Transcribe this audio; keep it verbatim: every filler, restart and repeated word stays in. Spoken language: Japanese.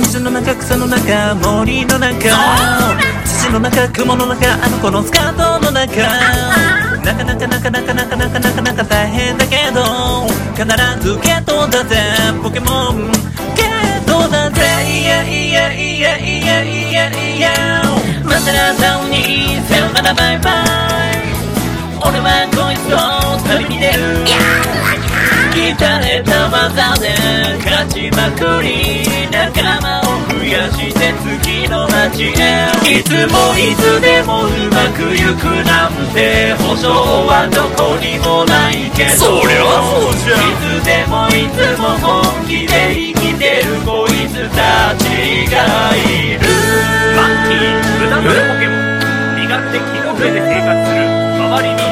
水の中草の中森の中土の中雲の中あの子のスカートの中なかなかなかなかなかなかなかなか大変だけど必ずゲットだぜポケモンゲットだぜいやいやいやいやいやいやまたらさんにさよならバイバイ俺はこいつと旅に出る鍛えた技で勝ちまくり仲間を増やして次の街へいつもいつでもうまくいくなんて保証はどこにもないけどそれはそうじゃいつでもいつも本気で生きてるこいつたちがいるマッキー、豚のポケモン身勝手木の上で生活する周りに